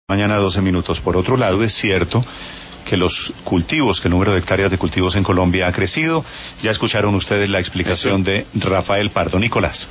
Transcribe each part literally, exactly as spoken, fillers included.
Mañana doce minutos. Por otro lado, es cierto que los cultivos, que el número de hectáreas de cultivos en Colombia ha crecido. Ya escucharon ustedes la explicación Eso. de Rafael Pardo. Nicolás.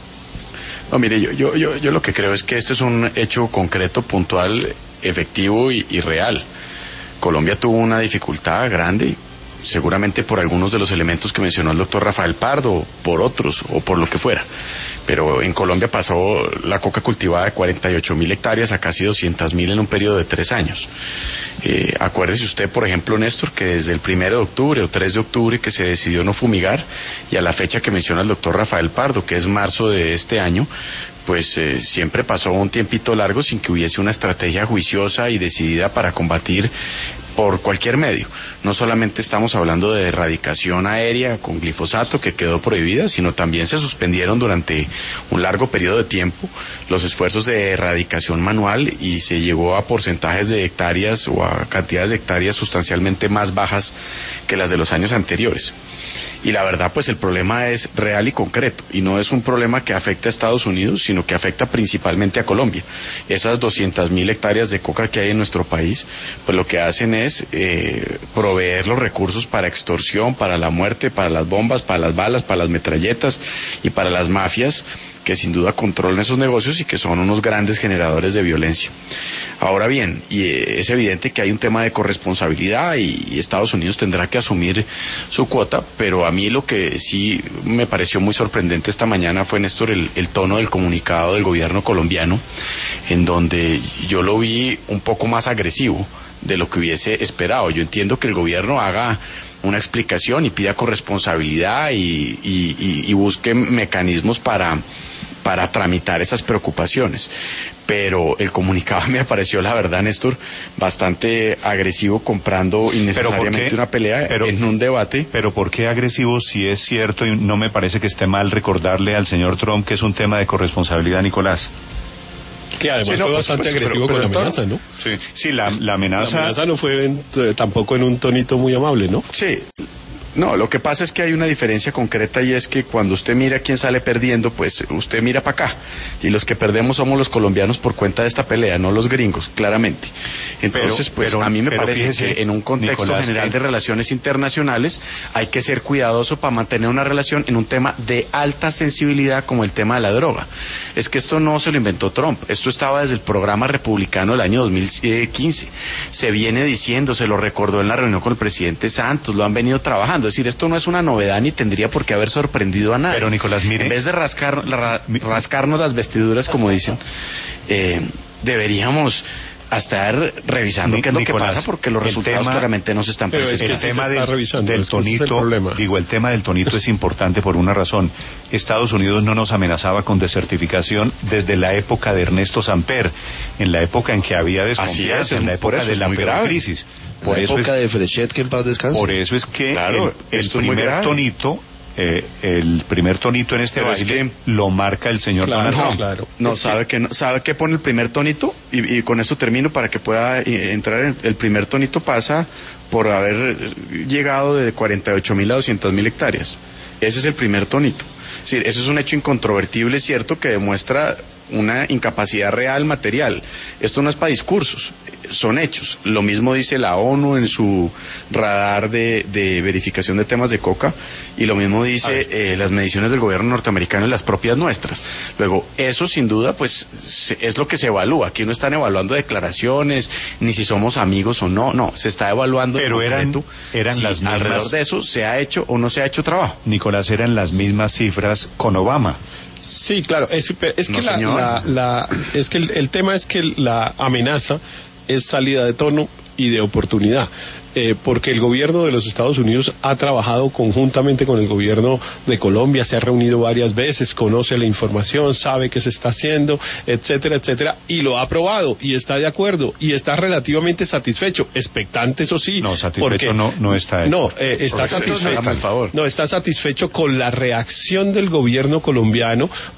No, mire, yo, yo, yo, yo lo que creo es que este es un hecho concreto, puntual, efectivo y, y real. Colombia tuvo una dificultad grande, seguramente por algunos de los elementos que mencionó el doctor Rafael Pardo, por otros o por lo que fuera. Pero en Colombia pasó la coca cultivada de cuarenta y ocho mil hectáreas a casi doscientas mil en un periodo de tres años. Eh, acuérdese usted, por ejemplo, Néstor, que desde el primero de octubre o tres de octubre que se decidió no fumigar, y a la fecha que menciona el doctor Rafael Pardo, que es marzo de este año, pues eh, siempre pasó un tiempito largo sin que hubiese una estrategia juiciosa y decidida para combatir por cualquier medio. No solamente estamos hablando de erradicación aérea con glifosato, que quedó prohibida, sino también se suspendieron durante un largo periodo de tiempo los esfuerzos de erradicación manual y se llegó a porcentajes de hectáreas o a cantidades de hectáreas sustancialmente más bajas que las de los años anteriores. Y la verdad, pues el problema es real y concreto, y no es un problema que afecta a Estados Unidos, sino que afecta principalmente a Colombia. Esas doscientas mil hectáreas de coca que hay en nuestro país, pues lo que hacen es eh, proveer los recursos para extorsión, para la muerte, para las bombas, para las balas, para las metralletas y para las mafias, que sin duda controlan esos negocios y que son unos grandes generadores de violencia. Ahora bien, y es evidente que hay un tema de corresponsabilidad y Estados Unidos tendrá que asumir su cuota, pero a mí lo que sí me pareció muy sorprendente esta mañana fue, Néstor, el, el tono del comunicado del gobierno colombiano, en donde yo lo vi un poco más agresivo de lo que hubiese esperado. Yo entiendo que el gobierno haga una explicación y pida corresponsabilidad y, y, y, y busque mecanismos para, para tramitar esas preocupaciones. Pero el comunicado me pareció, la verdad, Néstor, bastante agresivo, comprando innecesariamente una pelea pero, en un debate. Pero ¿por qué agresivo si es cierto? Y no me parece que esté mal recordarle al señor Trump que es un tema de corresponsabilidad, Nicolás. Que además sí, no, fue pues, bastante pues, agresivo pero, pero, con la amenaza, pero, ¿no? Sí, sí la, la amenaza... La amenaza no fue en, tampoco en un tonito muy amable, ¿no? Sí. No, lo que pasa es que hay una diferencia concreta, y es que cuando usted mira quién sale perdiendo, pues usted mira para acá, y los que perdemos somos los colombianos por cuenta de esta pelea, no los gringos, claramente. Entonces, pero, pues pero, a mí me parece fíjese, que en un contexto Nicolás, general de relaciones internacionales hay que ser cuidadoso para mantener una relación en un tema de alta sensibilidad como el tema de la droga. Es que esto no se lo inventó Trump, esto estaba desde el programa republicano del año dos mil quince. Se viene diciendo, se lo recordó en la reunión con el presidente Santos, lo han venido trabajando. Es decir, esto no es una novedad ni tendría por qué haber sorprendido a nadie. Pero Nicolás, mire, en vez de rascar, ra, rascarnos las vestiduras, como dicen, eh, deberíamos estar revisando Ni, qué es lo Nicolás, que pasa, porque los resultados tema, claramente no se están presentando. Es que el tema del, del tonito, es digo, el tema del tonito es importante por una razón. Estados Unidos no nos amenazaba con desertificación desde la época de Ernesto Samper, en la época en que había desconfianza, en la época de la peor crisis. Por la eso época es, de Frechet, que en paz descanse. Por eso es que claro, el, el primer tonito, eh, el primer tonito en este Pero baile es que, lo marca el señor claro, Donald Trump. Claro. No, es sabe que, que no, sabe que pone el primer tonito y, y con esto termino para que pueda eh, entrar en, el primer tonito pasa por haber llegado de cuarenta y ocho mil a doscientas mil hectáreas. Ese es el primer tonito. Es decir, eso es un hecho incontrovertible, cierto, que demuestra una incapacidad real material. Esto no es para discursos, son hechos. Lo mismo dice la ONU en su radar de, de verificación de temas de coca, y lo mismo dice eh, las mediciones del gobierno norteamericano y las propias nuestras. Luego, eso sin duda pues es lo que se evalúa. Aquí no están evaluando declaraciones, ni si somos amigos o no, no, se está evaluando. Pero en eran, concreto, eran si las mismas... alrededor de eso se ha hecho o no se ha hecho trabajo. Nicolás, eran las mismas cifras con Obama. Sí, claro, es, es que, no, la, la, la, es que el, el tema es que la amenaza es salida de tono y de oportunidad. Eh, porque el gobierno de los Estados Unidos ha trabajado conjuntamente con el gobierno de Colombia, se ha reunido varias veces, conoce la información, sabe qué se está haciendo, etcétera, etcétera, y lo ha aprobado, y está de acuerdo, y está relativamente satisfecho, expectante, eso sí. No, satisfecho porque, no, no está. No, eh, está satisfecho, por favor. no, está satisfecho con la reacción del gobierno colombiano,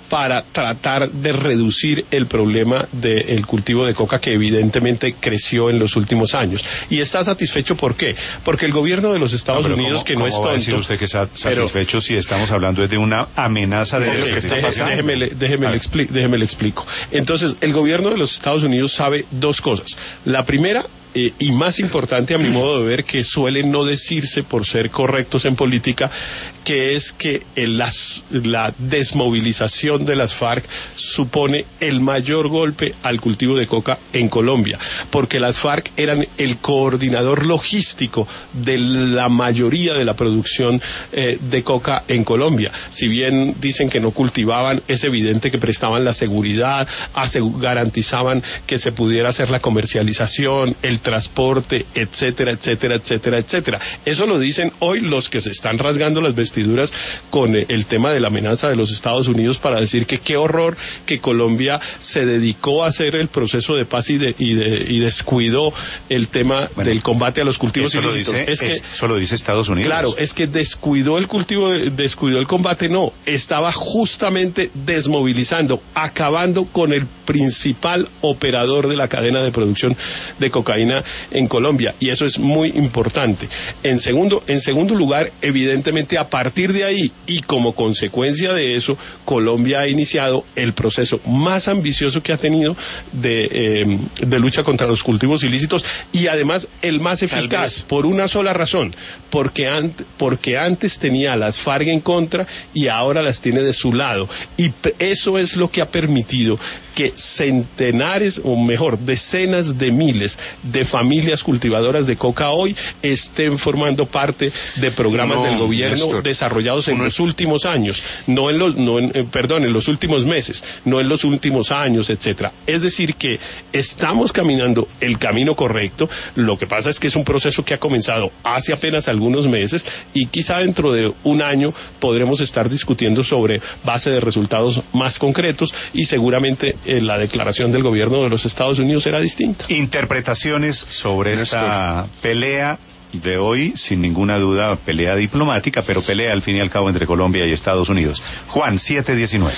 para tratar de reducir el problema del cultivo de coca que evidentemente creció en los últimos años. Y está satisfecho, ¿por qué? Porque el gobierno de los Estados no, Unidos, ¿cómo, que no cómo es va tonto... a decir usted que está satisfecho pero, si estamos hablando de una amenaza de... Okay, está pasando? Déjeme, le, déjeme, le expli- déjeme le explico. Entonces, el gobierno de los Estados Unidos sabe dos cosas. La primera... Eh, y más importante a mi modo de ver, que suele no decirse por ser correctos en política, que es que el, las, la desmovilización de las FARC supone el mayor golpe al cultivo de coca en Colombia, porque las FARC eran el coordinador logístico de la mayoría de la producción eh, de coca en Colombia. Si bien dicen que no cultivaban, es evidente que prestaban la seguridad, asegu- garantizaban que se pudiera hacer la comercialización, el transporte, etcétera, etcétera, etcétera, etcétera. Eso lo dicen hoy los que se están rasgando las vestiduras con el tema de la amenaza de los Estados Unidos para decir que qué horror que Colombia se dedicó a hacer el proceso de paz y, de, y, de, y descuidó el tema bueno, del combate a los cultivos eso ilícitos. Lo dice, es que, es, eso lo dice Estados Unidos. Claro, es que descuidó el cultivo, descuidó el combate, no, estaba justamente desmovilizando, acabando con el principal operador de la cadena de producción de cocaína en Colombia, y eso es muy importante. En segundo, en segundo lugar, evidentemente a partir de ahí y como consecuencia de eso, Colombia ha iniciado el proceso más ambicioso que ha tenido de, eh, de lucha contra los cultivos ilícitos, y además el más eficaz, por una sola razón, porque, an- porque antes tenía a las FARC en contra y ahora las tiene de su lado, y p- eso es lo que ha permitido que centenares, o mejor, decenas de miles de familias cultivadoras de coca hoy estén formando parte de programas no, del gobierno Néstor, desarrollados en uno... los últimos años, no en los, no en, eh, perdón, en los últimos meses, no en los últimos años, etcétera. Es decir que estamos caminando el camino correcto. Lo que pasa es que es un proceso que ha comenzado hace apenas algunos meses, y quizá dentro de un año podremos estar discutiendo sobre base de resultados más concretos, y seguramente eh, la declaración del gobierno de los Estados Unidos será distinta. Interpretaciones sobre Néstor. Esta pelea de hoy, sin ninguna duda, pelea diplomática, pero pelea al fin y al cabo entre Colombia y Estados Unidos. Juan, siete diecinueve.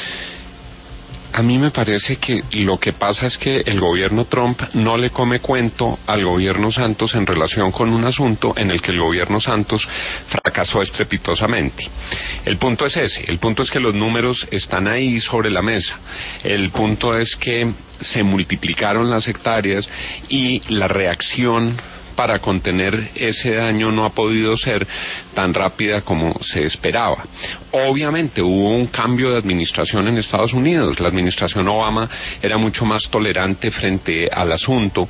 A mí me parece que lo que pasa es que el gobierno Trump no le come cuento al gobierno Santos en relación con un asunto en el que el gobierno Santos fracasó estrepitosamente. El punto es ese, el punto es que los números están ahí sobre la mesa. El punto es que se multiplicaron las hectáreas y la reacción para contener ese daño no ha podido ser tan rápida como se esperaba. Obviamente hubo un cambio de administración en Estados Unidos. La administración Obama era mucho más tolerante frente al asunto,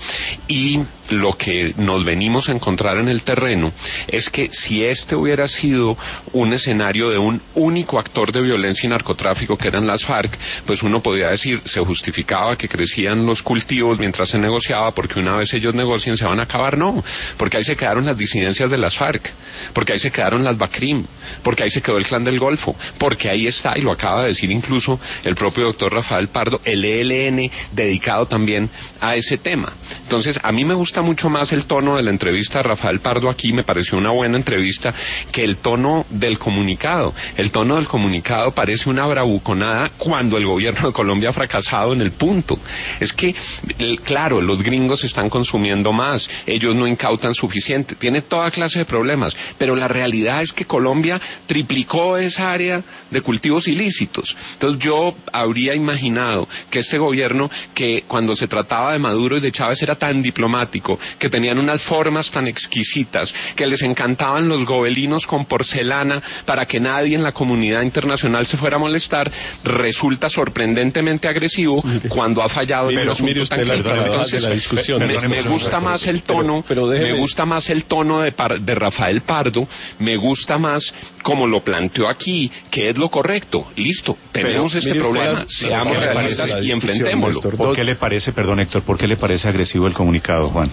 y lo que nos venimos a encontrar en el terreno es que si este hubiera sido un escenario de un único actor de violencia y narcotráfico, que eran las FARC, pues uno podría decir, se justificaba que crecían los cultivos mientras se negociaba, porque una vez ellos negocien se van a acabar. No, porque ahí se quedaron las disidencias de las FARC, porque ahí se quedaron las BACRIM, porque ahí se quedó el Clan del Golfo, porque ahí está, y lo acaba de decir incluso el propio doctor Rafael Pardo, el E L N dedicado también a ese tema. Entonces, a mí me gusta mucho más el tono de la entrevista de Rafael Pardo aquí, me pareció una buena entrevista, que el tono del comunicado. El tono del comunicado parece una bravuconada cuando el gobierno de Colombia ha fracasado en el punto. Es que, claro, los gringos están consumiendo más, ellos no incautan suficiente, tiene toda clase de problemas, pero la realidad es que Colombia triplicó esa área de cultivos ilícitos. Entonces yo habría imaginado que este gobierno, que cuando se trataba de Maduro y de Chávez era tan diplomático, que tenían unas formas tan exquisitas, que les encantaban los gobelinos con porcelana para que nadie en la comunidad internacional se fuera a molestar, resulta sorprendentemente agresivo mire, cuando ha fallado en un asunto tan claro. Entonces, la discusión, me, me gusta más el tono, pero, pero déjeme... me gusta más el tono de, Par, de Rafael Pardo, me gusta más como lo planteó aquí, que es lo correcto. Listo, tenemos pero, este problema, usted, seamos realistas y enfrentémoslo. ¿Por qué le parece, perdón Héctor, por qué le parece agresivo el comunicado, Juan?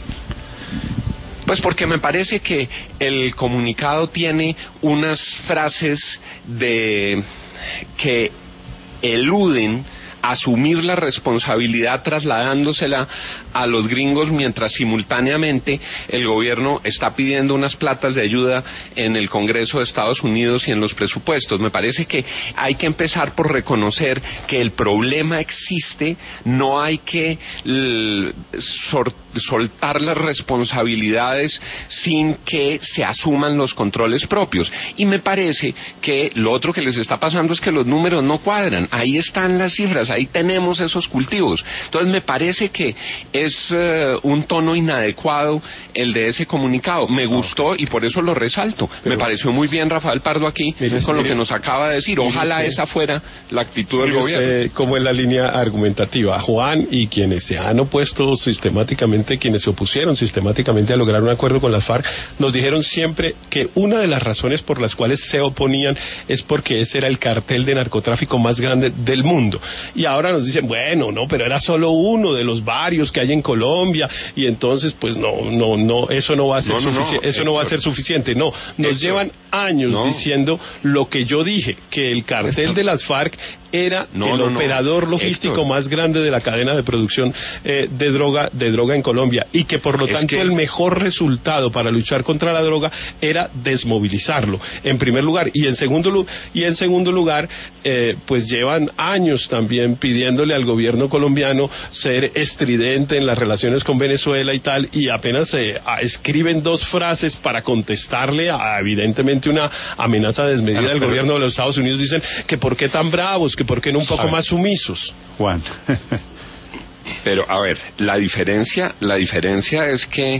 Pues porque me parece que el comunicado tiene unas frases de que eluden asumir la responsabilidad trasladándosela a los gringos mientras simultáneamente el gobierno está pidiendo unas platas de ayuda en el Congreso de Estados Unidos y en los presupuestos. Me parece que hay que empezar por reconocer que el problema existe, no hay que l- sor- soltar las responsabilidades sin que se asuman los controles propios. Y me parece que lo otro que les está pasando es que los números no cuadran. Ahí están las cifras, ahí tenemos esos cultivos. Entonces me parece que es uh, un tono inadecuado el de ese comunicado. Me gustó y por eso lo resalto. Pero, me pareció muy bien Rafael Pardo aquí mire, con lo que nos acaba de decir. Ojalá usted, esa fuera la actitud del gobierno. Usted, como en la línea argumentativa, Juan y quienes se han opuesto sistemáticamente, quienes se opusieron sistemáticamente a lograr un acuerdo con las FARC, nos dijeron siempre que una de las razones por las cuales se oponían es porque ese era el cartel de narcotráfico más grande del mundo. Y ahora nos dicen, bueno, no, pero era solo uno de los varios que hay en Colombia, y entonces, pues no, no, no, eso no va a ser no, no, sufici- no, eso Héctor. no va a ser suficiente. No, nos Héctor. llevan años no. diciendo lo que yo dije, que el cartel Héctor. de las FARC era no, el no, operador no. logístico Héctor. más grande de la cadena de producción eh, de droga de droga en Colombia, y que por lo es tanto que... el mejor resultado para luchar contra la droga era desmovilizarlo, en primer lugar, y en segundo lugar, y en segundo lugar eh, pues llevan años también pidiéndole al gobierno colombiano ser estridente en las relaciones con Venezuela y tal, y apenas eh, a, escriben dos frases para contestarle a evidentemente una amenaza desmedida claro, del pero... gobierno de los Estados Unidos. Dicen que por qué tan bravos, que por qué no un poco más sumisos. Juan. Pero a ver, la diferencia, la diferencia es que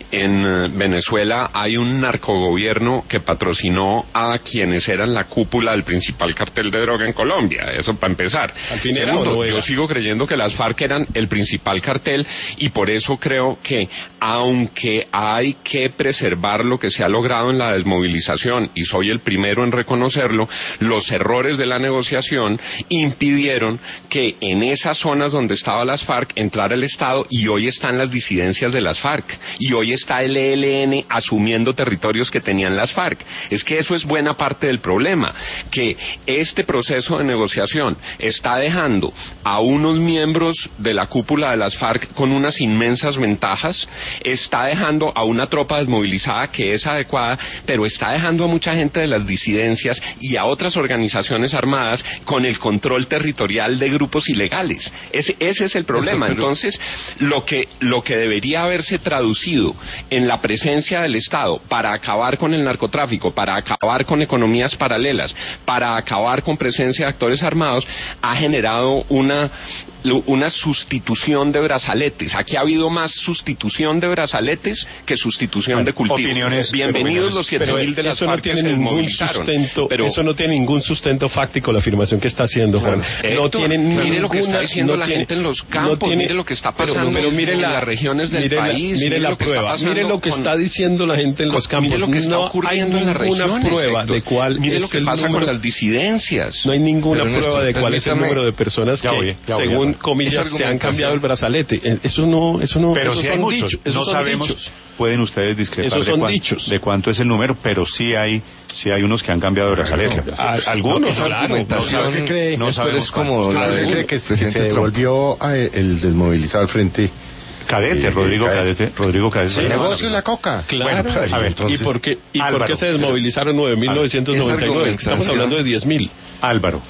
en Venezuela hay un narcogobierno que patrocinó a quienes eran la cúpula del principal cartel de droga en Colombia. Eso para empezar. Segundo, yo sigo creyendo que las FARC eran el principal cartel, y por eso creo que aunque hay que preservar lo que se ha logrado en la desmovilización, y soy el primero en reconocerlo, los errores de la negociación impidieron que en esas zonas donde estaban las FARC entrara el Estado, y hoy están las disidencias de las FARC, y hoy está el E L N asumiendo territorios que tenían las FARC. Es que eso es buena parte del problema, que este proceso de negociación está dejando a unos miembros de la cúpula de las FARC con unas inmensas ventajas, está dejando a una tropa desmovilizada que es adecuada, pero está dejando a mucha gente de las disidencias y a otras organizaciones armadas con el control territorial de grupos ilegales. Ese, ese es el problema. Eso, pero... Entonces, lo que, lo que debería haberse traducido en la presencia del Estado para acabar con el narcotráfico, para acabar con economías paralelas, para acabar con presencia de actores armados, ha generado una una sustitución de brazaletes. Aquí ha habido más sustitución de brazaletes que sustitución bueno, de cultivos. Opiniones, Bienvenidos opiniones, los siete mil de las eso no tiene ningún sustento, pero eso no tiene ningún sustento fáctico la afirmación que está haciendo Juan. Bueno, no Héctor, tiene mire ninguna, lo que está diciendo no la tiene, gente en los campos, no tiene, mire lo que está pasando pero, pero mire en la, las regiones del mire país, la, mire, mire la lo que prueba, está mire lo que con, está diciendo la gente en los campos. Mire lo que está no ocurriendo en las regiones, prueba Héctor. de cuál mire es lo que el pasa número, con las disidencias. No hay ninguna prueba de cuál es el número de personas que, según comillas, se han cambiado el brazalete. Eso no, eso no. Pero esos sí son hay muchos. dichos. Esos no son sabemos. Dichos. Pueden ustedes discrepar esos son de, cuán, dichos. de cuánto es el número, pero sí hay, sí hay unos que han cambiado de brazalete. No, a, algunos, no, claro. No, ¿qué cree? No Esto sabemos es como la de, cree que, que se devolvió el desmovilizado al frente. Cadete, eh, Rodrigo Cadete, Cadete, Rodrigo Cadete. El negocio es la coca. Claro. Bueno, a ver, entonces, ¿y por qué, y por qué se desmovilizaron nueve mil novecientos noventa y nueve? Estamos hablando de diez mil. Álvaro.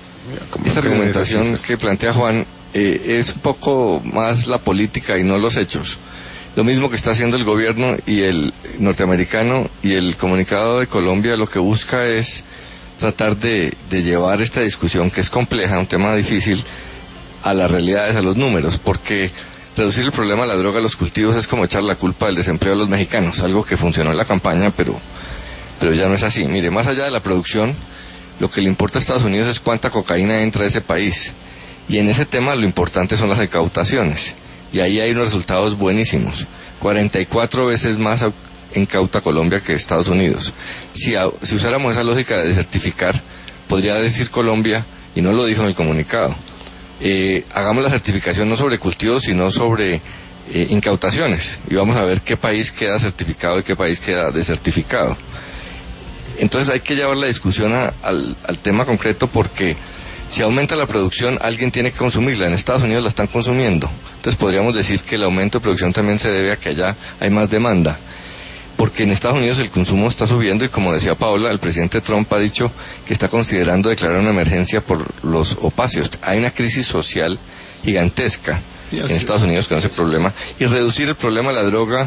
Esa argumentación que plantea Juan eh, es un poco más la política y no los hechos. Lo mismo que está haciendo el gobierno y el norteamericano, y el comunicado de Colombia lo que busca es tratar de, de llevar esta discusión, que es compleja, un tema difícil, a las realidades, a los números, porque reducir el problema de la droga a los cultivos es como echar la culpa del desempleo a los mexicanos, algo que funcionó en la campaña, pero, pero ya no es así. Mire, más allá de la producción, lo que le importa a Estados Unidos es cuánta cocaína entra a ese país, y en ese tema lo importante son las incautaciones, y ahí hay unos resultados buenísimos. cuarenta y cuatro veces más incauta Colombia que Estados Unidos. Si, a, si usáramos esa lógica de certificar, podría decir Colombia, y no lo dijo en el comunicado, eh, hagamos la certificación no sobre cultivos, sino sobre eh, incautaciones, y vamos a ver qué país queda certificado y qué país queda desertificado. Entonces hay que llevar la discusión a, al, al tema concreto, porque Si aumenta la producción, alguien tiene que consumirla. En Estados Unidos la están consumiendo. Entonces podríamos decir que el aumento de producción también se debe a que allá hay más demanda. Porque en Estados Unidos el consumo está subiendo y, como decía Paula, el presidente Trump ha dicho que está considerando declarar una emergencia por los opiáceos. Hay una crisis social gigantesca en Estados Unidos con ese problema. Y reducir el problema de la droga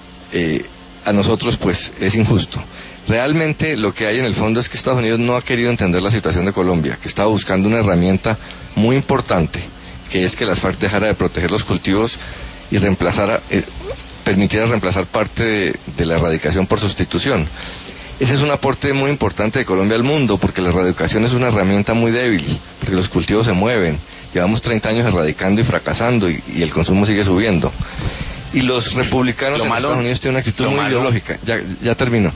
eh, a nosotros pues es injusto. Realmente lo que hay en el fondo es que Estados Unidos no ha querido entender la situación de Colombia, que estaba buscando una herramienta muy importante, que es que las FARC dejara de proteger los cultivos y reemplazara, eh, permitiera reemplazar parte de, de la erradicación por sustitución. Ese es un aporte muy importante de Colombia al mundo, porque la erradicación es una herramienta muy débil, porque los cultivos se mueven. Llevamos treinta años erradicando y fracasando, y, y el consumo sigue subiendo. Y los republicanos en Estados Unidos tienen una actitud muy ideológica. Ya, ya termino.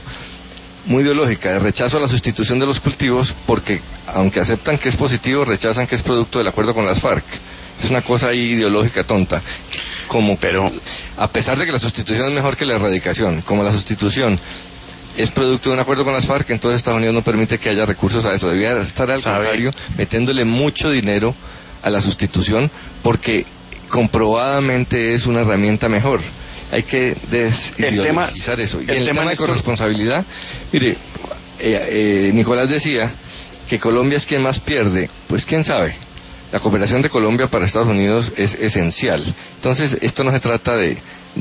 Muy ideológica, de rechazo a la sustitución de los cultivos, porque aunque aceptan que es positivo, rechazan que es producto del acuerdo con las FARC. Es una cosa ahí ideológica tonta. Como, pero a pesar de que la sustitución es mejor que la erradicación, como la sustitución es producto de un acuerdo con las FARC, entonces Estados Unidos no permite que haya recursos a eso. Debía estar al ¿Sabe? contrario, metiéndole mucho dinero a la sustitución, porque comprobadamente es una herramienta mejor. Hay que desideologizar eso. Y el, el tema, tema de corresponsabilidad, mire, eh, eh, Nicolás decía que Colombia es quien más pierde. Pues quién sabe. La cooperación de Colombia para Estados Unidos es esencial. Entonces, esto no se trata de,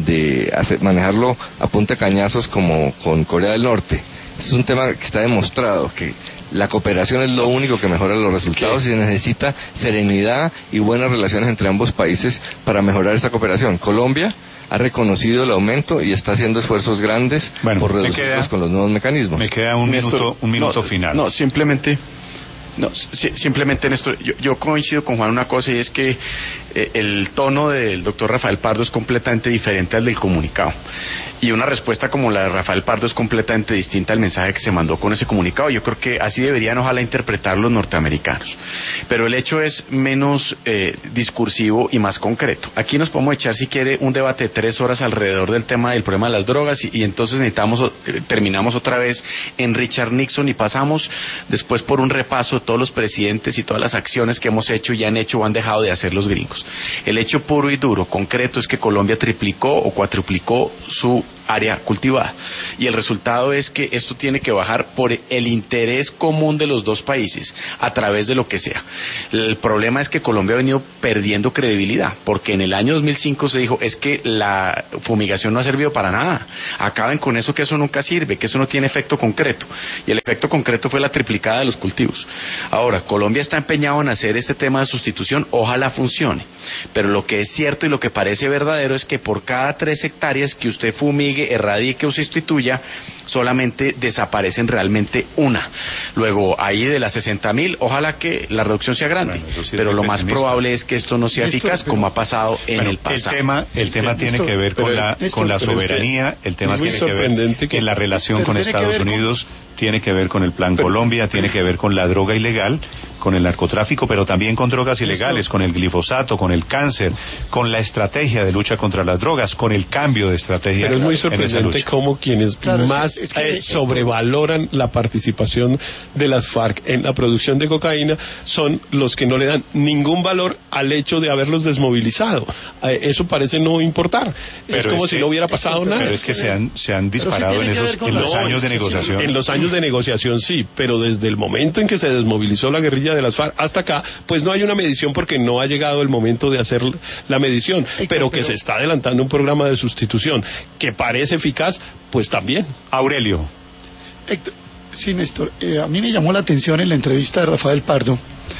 de hacer, manejarlo a punta de cañazos como con Corea del Norte. Es un tema que está demostrado, que la cooperación es lo único que mejora los resultados, y se necesita serenidad y buenas relaciones entre ambos países para mejorar esta cooperación. Colombia ha reconocido el aumento y está haciendo esfuerzos grandes bueno, por reducirlos queda, con los nuevos mecanismos. Me queda un Néstor, minuto, un minuto no, final. No, simplemente, no, si, simplemente Néstor, yo, yo coincido con Juan una cosa, y es que eh, el tono del doctor Rafael Pardo es completamente diferente al del comunicado. Y una respuesta como la de Rafael Pardo es completamente distinta al mensaje que se mandó con ese comunicado. Yo creo que así deberían, ojalá, interpretar los norteamericanos. Pero el hecho es menos eh, discursivo y más concreto. Aquí nos podemos echar, si quiere, un debate de tres horas alrededor del tema del problema de las drogas, y, y entonces necesitamos, eh, terminamos otra vez en Richard Nixon y pasamos después por un repaso de todos los presidentes y todas las acciones que hemos hecho y han hecho o han dejado de hacer los gringos. El hecho puro y duro, concreto, es que Colombia triplicó o cuatruplicó su área cultivada, y el resultado es que esto tiene que bajar por el interés común de los dos países a través de lo que sea. El problema es que Colombia ha venido perdiendo credibilidad, porque en el año dos mil cinco se dijo es que la fumigación no ha servido para nada, acaben con eso, que eso nunca sirve, que eso no tiene efecto concreto, y el efecto concreto fue la triplicada de los cultivos. Ahora, Colombia está empeñado en hacer este tema de sustitución, ojalá funcione, pero lo que es cierto y lo que parece verdadero es que por cada tres hectáreas que usted fumigue, erradique o sustituya, solamente desaparecen realmente una. Luego, ahí de las sesenta mil, ojalá que la reducción sea grande, bueno, sí, pero lo más probable es que esto no sea eficaz, esto, pero, como ha pasado en bueno, el pasado. El tema, el el tema tiene esto, que ver con pero, la, esto, con la soberanía, el tema tiene que ver que en la relación con Estados Unidos, con... tiene que ver con el Plan pero, Colombia, tiene que ver con la droga ilegal, con el narcotráfico, pero también con drogas ilegales, esto... con el glifosato, con el cáncer, con la estrategia de lucha contra las drogas, con el cambio de estrategia. Pero es muy sorprendente cómo quienes claro, más es que, es que, eh, sobrevaloran la participación de las FARC en la producción de cocaína son los que no le dan ningún valor al hecho de haberlos desmovilizado. Eh, eso parece no importar. Pero es como es si que, no hubiera pasado nada. Pero es que se han, se han disparado en esos en los años de negociación. En los años de negociación sí, pero desde el momento en que se desmovilizó la guerrilla de las FARC hasta acá, pues no hay una medición, porque no ha llegado el momento de hacer la medición, pero, pero que se está adelantando un programa de sustitución que parece eficaz, pues también. Aurelio. Héctor, sí, Néstor, eh, a mí me llamó la atención en la entrevista de Rafael Pardo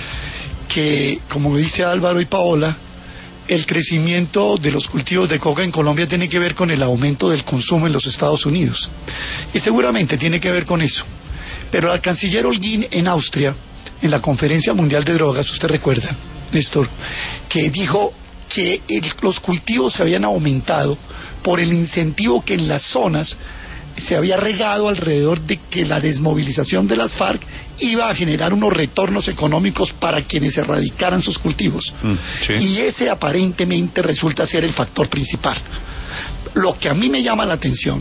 que, como dice Álvaro y Paola, el crecimiento de los cultivos de coca en Colombia tiene que ver con el aumento del consumo en los Estados Unidos, y seguramente tiene que ver con eso. Pero el canciller Holguín en Austria, en la Conferencia Mundial de Drogas, usted recuerda, Néstor, que dijo que el, los cultivos se habían aumentado por el incentivo que en las zonas se había regado alrededor de que la desmovilización de las FARC iba a generar unos retornos económicos para quienes erradicaran sus cultivos. Mm, sí. Y ese aparentemente resulta ser el factor principal. Lo que a mí me llama la atención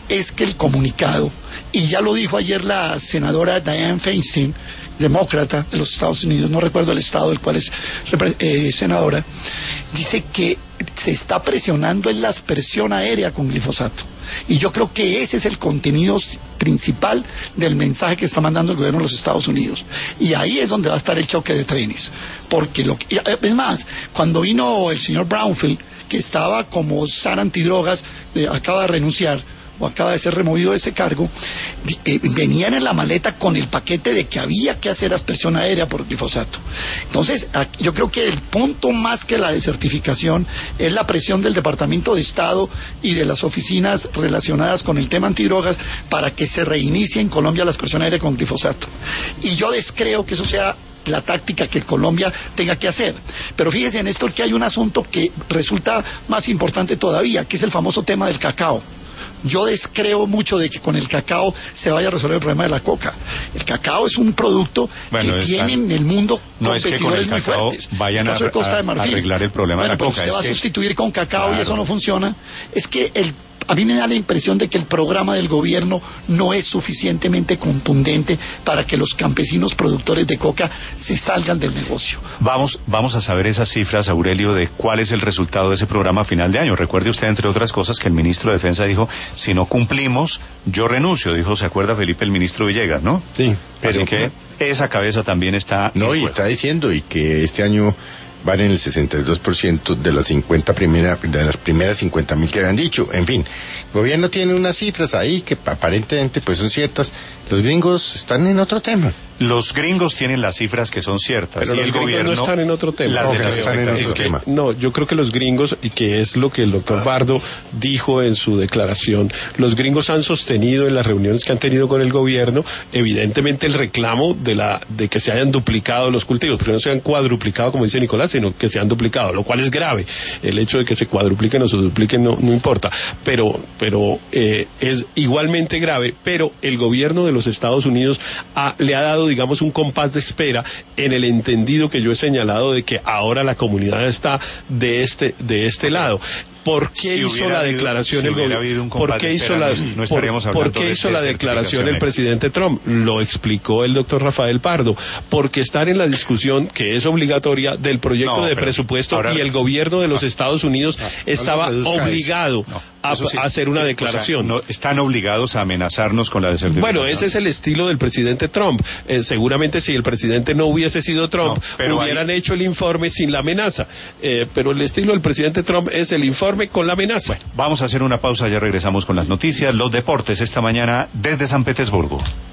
es que el comunicado, y ya lo dijo ayer la senadora Dianne Feinstein, demócrata de los Estados Unidos, no recuerdo el estado del cual es eh, senadora, dice que se está presionando en la aspersión aérea con glifosato. Y yo creo que ese es el contenido principal del mensaje que está mandando el gobierno de los Estados Unidos. Y ahí es donde va a estar el choque de trenes. Porque lo que, es más, cuando vino el señor Brownfield, que estaba como zar antidrogas, eh, acaba de renunciar, o acaba de ser removido de ese cargo, eh, venían en la maleta con el paquete de que había que hacer aspersión aérea por glifosato. Entonces, aquí, yo creo que el punto más que la desertificación es la presión del Departamento de Estado y de las oficinas relacionadas con el tema antidrogas para que se reinicie en Colombia la aspersión aérea con glifosato. Y yo descreo que eso sea la táctica que Colombia tenga que hacer. Pero fíjese en esto que hay un asunto que resulta más importante todavía, que es el famoso tema del cacao. Yo descreo mucho de que con el cacao se vaya a resolver el problema de la coca. El cacao es un producto bueno, que tiene en el mundo no competidores es que con el muy fuertes. Vayan a, a arreglar el problema bueno, de la pues coca. Usted es va que... a sustituir con cacao claro. Y eso no funciona. Es que el a mí me da la impresión de que el programa del gobierno no es suficientemente contundente para que los campesinos productores de coca se salgan del negocio. Vamos, vamos a saber esas cifras, Aurelio, de cuál es el resultado de ese programa a final de año. Recuerde usted, entre otras cosas, que el ministro de Defensa dijo, si no cumplimos, yo renuncio. Dijo, ¿se acuerda Felipe, el ministro Villegas, no? Sí. Pero Así que esa cabeza también está... No, y está diciendo, y que este año... van en el sesenta y dos por ciento de las cincuenta primera, de las primeras cincuenta mil que habían dicho. En fin, el gobierno tiene unas cifras ahí que aparentemente pues son ciertas. Los gringos están en otro tema. Los gringos tienen las cifras que son ciertas. Pero y los el gringos gobierno no están en otro tema. No, que están en otro es que, tema. No, yo creo que los gringos, y que es lo que el doctor Bardo dijo en su declaración, los gringos han sostenido en las reuniones que han tenido con el gobierno, evidentemente el reclamo de la de que se hayan duplicado los cultivos, pero no se hayan cuadruplicado, como dice Nicolás, sino que se han duplicado, lo cual es grave. El hecho de que se cuadrupliquen o se dupliquen no, no importa, pero, pero eh, es igualmente grave, pero el gobierno de los Estados Unidos ha, le ha dado, digamos, un compás de espera en el entendido que yo he señalado de que ahora la comunidad está de este, de este lado. ¿Por qué si hizo la habido, declaración si el gobierno? ¿Por qué hizo la, no por, ¿por qué hizo la declaración el presidente Trump? Lo explicó el doctor Rafael Pardo. Porque estar en la discusión, que es obligatoria, del proyecto no, de presupuesto ahora, y el gobierno de los no, Estados Unidos no, estaba no obligado no, a, sí, a hacer una declaración. O sea, no, están obligados a amenazarnos con la desertificación. Bueno, ese es el estilo del presidente Trump. Eh, seguramente si el presidente no hubiese sido Trump, no, hubieran hay... hecho el informe sin la amenaza. Eh, pero el estilo del presidente Trump es el informe con la amenaza. Bueno, vamos a hacer una pausa, ya regresamos con las noticias, los deportes esta mañana desde San Petersburgo.